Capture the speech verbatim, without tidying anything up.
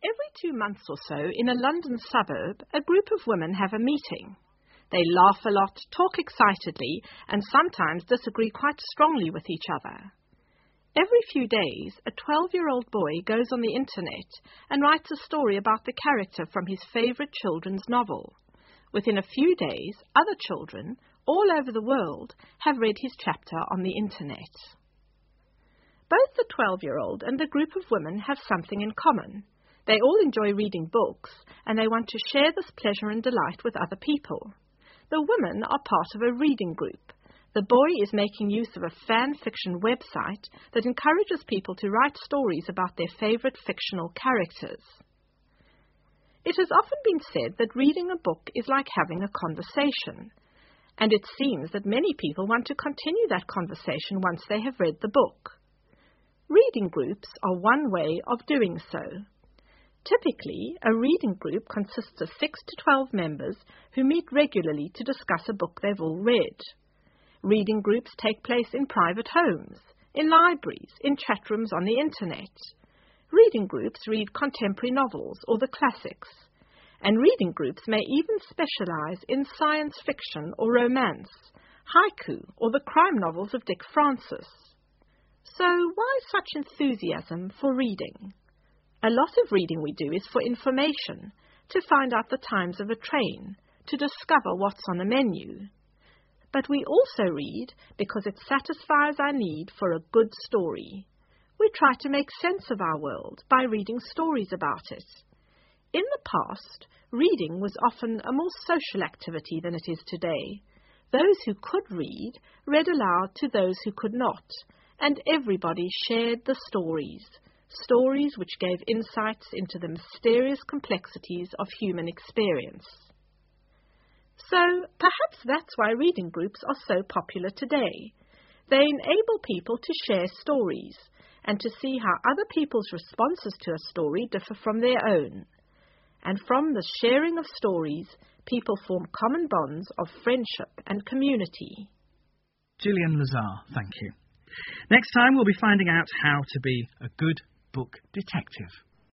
Every two months or so, in a London suburb, a group of women have a meeting. They laugh a lot, talk excitedly, and sometimes disagree quite strongly with each other. Every few days, a twelve-year-old boy goes on the internet and writes a story about the character from his favorite children's novel. Within a few days, other children, all over the world, have read his chapter on the internet. Both the twelve-year-old and the group of women have something in common. They all enjoy reading books, and they want to share this pleasure and delight with other people. The women are part of a reading group. The boy is making use of a fan fiction website that encourages people to write stories about their favorite fictional characters. It has often been said that reading a book is like having a conversation, and it seems that many people want to continue that conversation once they have read the book. Reading groups are one way of doing so. Typically, a reading group consists of six to twelve members who meet regularly to discuss a book they've all read. Reading groups take place in private homes, in libraries, in chat rooms on the internet. Reading groups read contemporary novels or the classics, and reading groups may even specialize in science fiction or romance, haiku, or the crime novels of Dick Francis. So why such enthusiasm for reading? A lot of reading we do is for information, to find out the times of a train, to discover what's on a menu. But we also read because it satisfies our need for a good story. We try to make sense of our world by reading stories about it. In the past, reading was often a more social activity than it is today. Those who could read read aloud to those who could not, and everybody shared the stories, stories which gave insights into the mysterious complexities of human experience. So perhaps that's why reading groups are so popular today. They enable people to share stories and to see how other people's responses to a story differ from their own. And from the sharing of stories, people form common bonds of friendship and community. Gillian Lazar, thank you. Next time we'll be finding out how to be a good book detective.